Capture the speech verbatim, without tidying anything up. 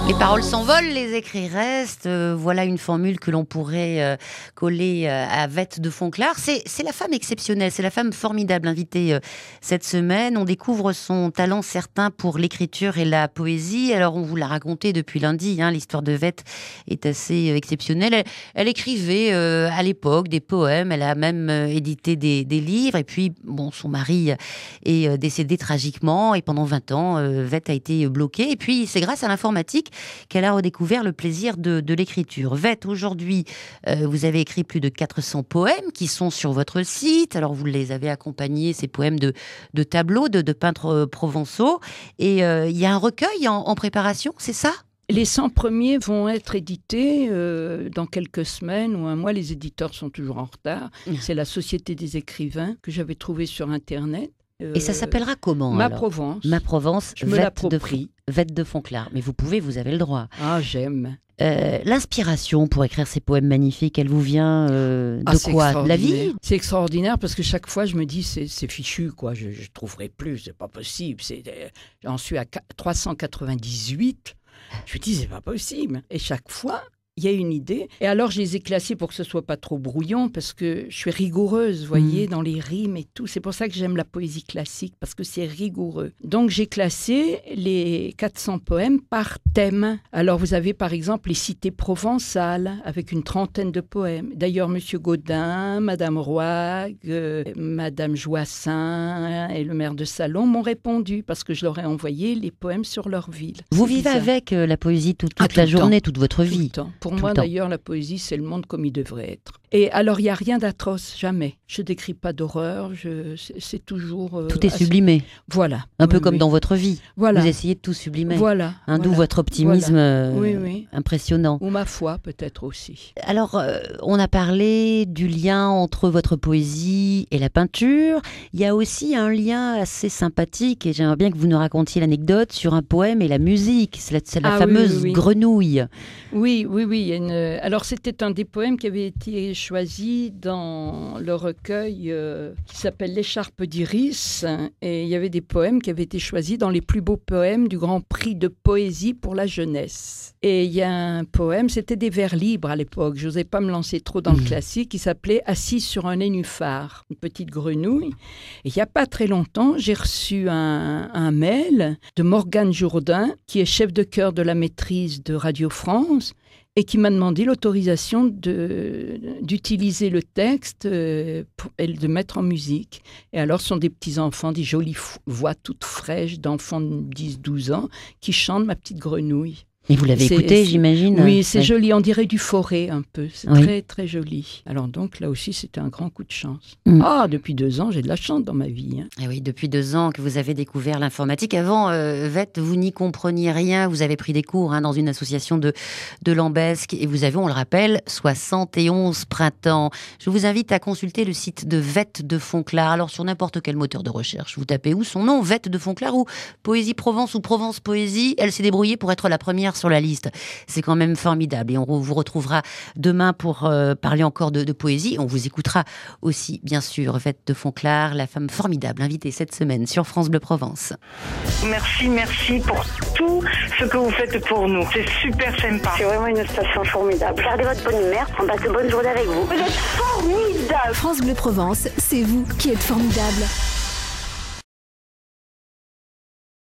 Les paroles s'envolent, les écrits restent. Euh, voilà une formule que l'on pourrait euh, coller euh, à Vette de Fonclare. C'est, c'est la femme exceptionnelle, c'est la femme formidable invitée euh, cette semaine. On découvre son talent certain pour l'écriture et la poésie. Alors, on vous l'a raconté depuis lundi, hein, l'histoire de Vette est assez euh, exceptionnelle. Elle, elle écrivait euh, à l'époque des poèmes, elle a même euh, édité des, des livres. Et puis, bon, son mari est euh, décédé tragiquement et pendant vingt ans, euh, Vette a été bloquée. Et puis, c'est grâce à l'informatique qu'elle a redécouvert le plaisir de, de l'écriture. Vette, aujourd'hui, euh, vous avez écrit plus de quatre cents poèmes qui sont sur votre site. Alors, vous les avez accompagnés, ces poèmes de, de tableaux, de, de peintres provençaux. Et euh, il y a un recueil en, en préparation, c'est ça ? Les cent premiers vont être édités euh, dans quelques semaines ou un mois. Les éditeurs sont toujours en retard. C'est la Société des écrivains que j'avais trouvée sur Internet. Euh, Et ça s'appellera comment Ma alors Provence. Ma Provence, je me Vette l'approprie. de, Vette de Fonclare. Mais vous pouvez, vous avez le droit. Ah, j'aime. Euh, l'inspiration pour écrire ces poèmes magnifiques, elle vous vient euh, de ah, quoi ? De la vie ? C'est extraordinaire parce que chaque fois je me dis c'est, c'est fichu quoi, je ne trouverai plus, c'est pas possible. C'est, j'en suis à trois cent quatre-vingt-dix-huit, je me dis c'est pas possible. Et chaque fois il y a une idée. Et alors, je les ai classés pour que ce ne soit pas trop brouillon, parce que je suis rigoureuse, vous voyez, mmh. dans les rimes et tout. C'est pour ça que j'aime la poésie classique, parce que c'est rigoureux. Donc, j'ai classé les quatre cents poèmes par thème. Alors, vous avez, par exemple, les cités provençales, avec une trentaine de poèmes. D'ailleurs, Monsieur Gaudin, Madame Roig, euh, Madame Joissin et le maire de Salon m'ont répondu, parce que je leur ai envoyé les poèmes sur leur ville. Vous c'est vivez bizarre. avec euh, la poésie toute, toute ah, la tout journée, toute votre tout vie. Pour Tout moi, d'ailleurs, la poésie, c'est le monde comme il devrait être. Et alors, il n'y a rien d'atroce, jamais. Je ne décris pas d'horreur, je... c'est, c'est toujours... Euh, tout est assez... sublimé. Voilà. Un oui, peu comme oui. dans votre vie. Voilà. Vous essayez de tout sublimer. Voilà. Hein, voilà. D'où votre optimisme voilà. euh, oui, oui. impressionnant. Ou ma foi, peut-être aussi. Alors, euh, on a parlé du lien entre votre poésie et la peinture. Il y a aussi un lien assez sympathique, et j'aimerais bien que vous nous racontiez l'anecdote sur un poème et la musique. C'est la, c'est la ah, fameuse oui, oui, oui. grenouille. Oui, oui, oui. Il y a une... Alors, c'était un des poèmes qui avait été choisi dans le recueil euh, qui s'appelle L'écharpe d'Iris. Et il y avait des poèmes qui avaient été choisis dans les plus beaux poèmes du Grand Prix de poésie pour la jeunesse. Et il y a un poème, c'était des vers libres à l'époque, je n'osais pas me lancer trop dans mmh. le classique, qui s'appelait « Assise sur un nénuphar », une petite grenouille. Et il n'y a pas très longtemps, j'ai reçu un, un mail de Morgane Jourdain, qui est chef de chœur de la maîtrise de Radio France, et qui m'a demandé l'autorisation de, d'utiliser le texte euh, pour, et de mettre en musique. Et alors, ce sont des petits-enfants, des jolies f- voix toutes fraîches d'enfants de dix douze ans qui chantent « Ma petite grenouille ». Et vous l'avez c'est, écouté, c'est, j'imagine ? Oui, c'est ouais. joli. On dirait du forêt un peu. C'est oui. très, très joli. Alors donc, là aussi, c'était un grand coup de chance. Mm. Ah, depuis deux ans, j'ai de la chance dans ma vie. Hein. Et oui, depuis deux ans que vous avez découvert l'informatique. Avant, euh, Vette, vous n'y compreniez rien. Vous avez pris des cours hein, dans une association de, de Lambesque. Et vous avez, on le rappelle, soixante et onze printemps. Je vous invite à consulter le site de Vette de Fonclare. Alors, sur n'importe quel moteur de recherche, vous tapez où son nom, Vette de Fonclare ou Poésie Provence ou Provence Poésie. Elle s'est débrouillée pour être la première sur la liste. C'est quand même formidable. Et on vous retrouvera demain pour euh, parler encore de, de poésie. On vous écoutera aussi, bien sûr, Vette de Fonclare, la femme formidable invitée cette semaine sur France Bleu Provence. Merci, merci pour tout ce que vous faites pour nous. C'est super sympa. C'est vraiment une station formidable. Gardez votre bonne humeur. On passe une bonne journée avec vous. Vous êtes formidable. France Bleu Provence, c'est vous qui êtes formidable.